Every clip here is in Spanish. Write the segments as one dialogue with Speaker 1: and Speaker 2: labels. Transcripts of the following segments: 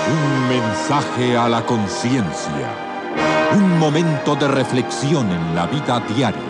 Speaker 1: Un mensaje a la conciencia. Un momento de reflexión en la vida diaria.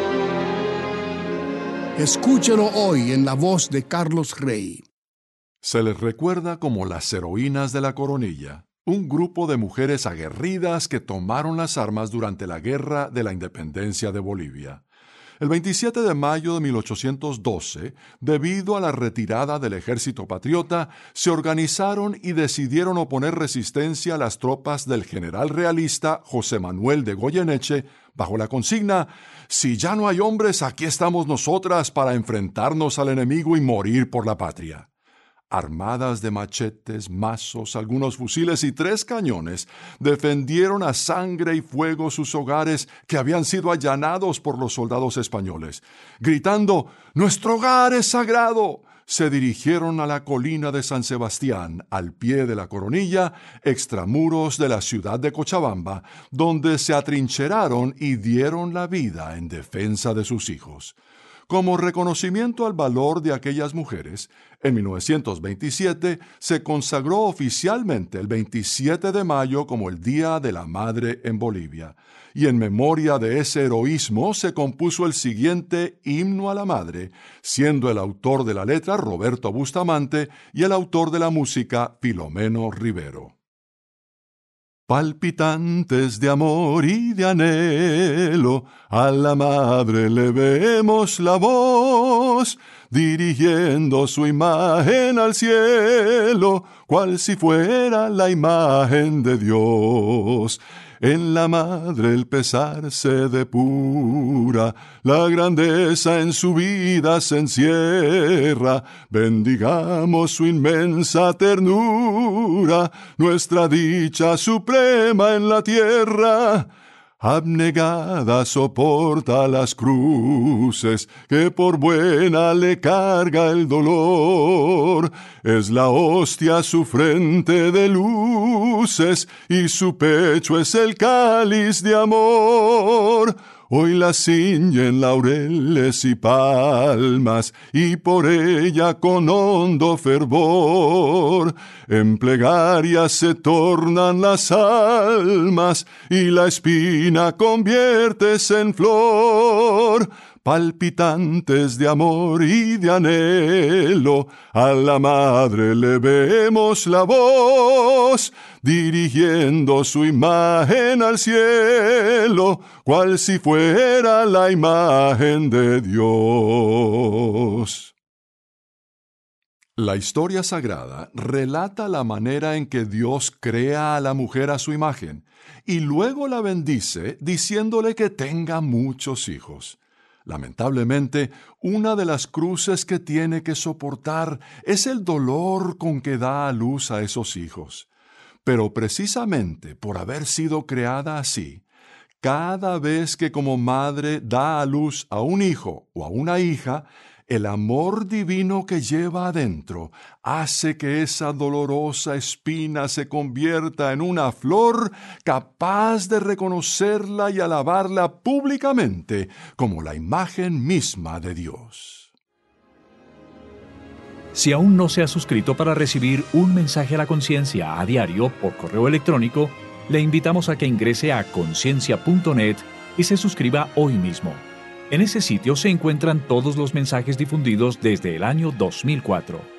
Speaker 2: Escúchelo hoy en la voz de Carlos Rey.
Speaker 3: Se les recuerda como las heroínas de la Coronilla, un grupo de mujeres aguerridas que tomaron las armas durante la Guerra de la Independencia de Bolivia. El 27 de mayo de 1812, debido a la retirada del ejército patriota, se organizaron y decidieron oponer resistencia a las tropas del general realista José Manuel de Goyeneche, bajo la consigna: «Si ya no hay hombres, aquí estamos nosotras para enfrentarnos al enemigo y morir por la patria». Armadas de machetes, mazos, algunos fusiles y 3 cañones, defendieron a sangre y fuego sus hogares que habían sido allanados por los soldados españoles. Gritando «¡Nuestro hogar es sagrado!», se dirigieron a la colina de San Sebastián, al pie de la Coronilla, extramuros de la ciudad de Cochabamba, donde se atrincheraron y dieron la vida en defensa de sus hijos. Como reconocimiento al valor de aquellas mujeres, en 1927 se consagró oficialmente el 27 de mayo como el Día de la Madre en Bolivia, y en memoria de ese heroísmo se compuso el siguiente himno a la madre, siendo el autor de la letra Roberto Bustamante y el autor de la música Filomeno Rivero. Palpitantes de amor y de anhelo, a la madre le vemos la voz, dirigiendo su imagen al cielo, cual si fuera la imagen de Dios. En la madre el pesar se depura, la grandeza en su vida se encierra. Bendigamos su inmensa ternura, nuestra dicha suprema en la tierra. Abnegada soporta las cruces, que por buena le carga el dolor. Es la hostia su frente de luces, y su pecho es el cáliz de amor. Hoy la ciñen laureles y palmas, y por ella con hondo fervor, en plegaria se tornan las almas, y la espina conviertes en flor. Palpitantes de amor y de anhelo, a la madre le vemos la voz, dirigiendo su imagen al cielo, cual si fuera la imagen de Dios. La historia sagrada relata la manera en que Dios crea a la mujer a su imagen, y luego la bendice diciéndole que tenga muchos hijos. Lamentablemente, una de las cruces que tiene que soportar es el dolor con que da a luz a esos hijos. Pero precisamente por haber sido creada así, cada vez que como madre da a luz a un hijo o a una hija, el amor divino que lleva adentro hace que esa dolorosa espina se convierta en una flor capaz de reconocerla y alabarla públicamente como la imagen misma de Dios.
Speaker 4: Si aún no se ha suscrito para recibir un mensaje a la conciencia a diario por correo electrónico, le invitamos a que ingrese a conciencia.net y se suscriba hoy mismo. En ese sitio se encuentran todos los mensajes difundidos desde el año 2004.